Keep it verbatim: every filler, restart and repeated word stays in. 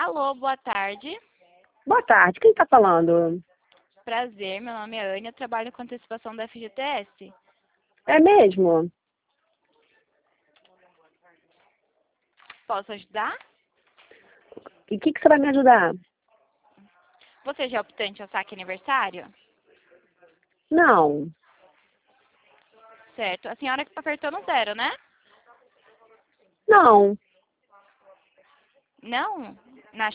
Alô, boa tarde. Boa tarde, quem está falando? Prazer, meu nome é Ana, eu trabalho com antecipação da F G T S. É mesmo? Posso ajudar? E o que, que você vai me ajudar? Você já é optante ao saque aniversário? Não, Certo. A senhora que apertou no zero, né? não, Não?